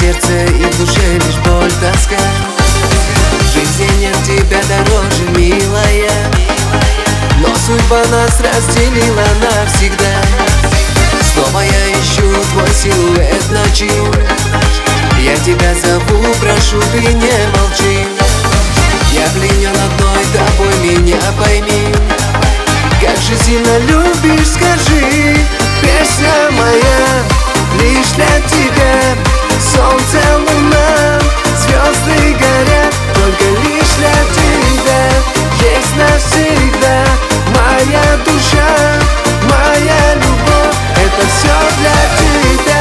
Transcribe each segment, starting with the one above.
сердце и в душе лишь боль, тоска. В жизни нет тебя дороже, милая, но судьба нас разделила навсегда. Снова я ищу твой силуэт ночи. Я тебя зову, прошу, ты не молчи. Я пленен одной тобой, меня пойми. Как же сильно любишь, скажи. Песня моя лишь для тебя. Солнце, луна, звезды горят только лишь для тебя. Есть навсегда моя душа, моя любовь. Это все для тебя.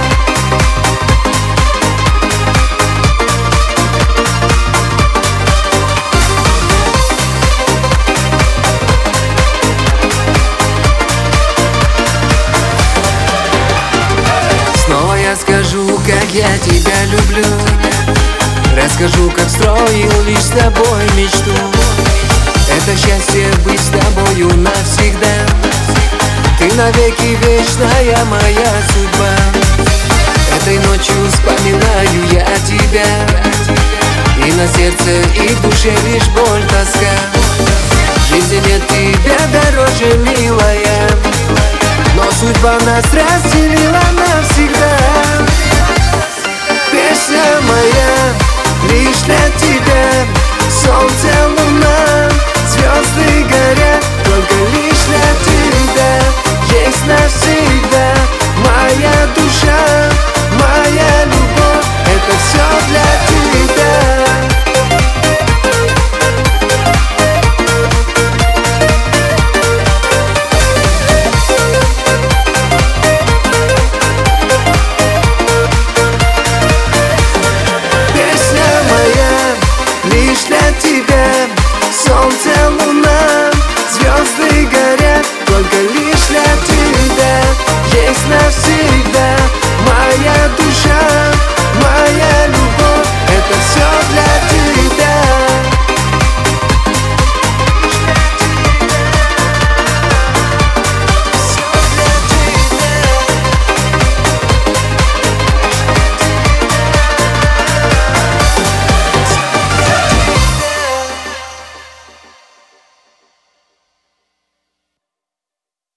Снова я скажу, как я тебя люблю. Расскажу, как строил лишь с тобой мечту. Это счастье быть с тобою навсегда. Ты навеки вечная моя судьба. Этой ночью вспоминаю я тебя. И на сердце, и в душе лишь боль, тоска. В жизни нет тебя дороже, милая, но судьба нас разделила навсегда.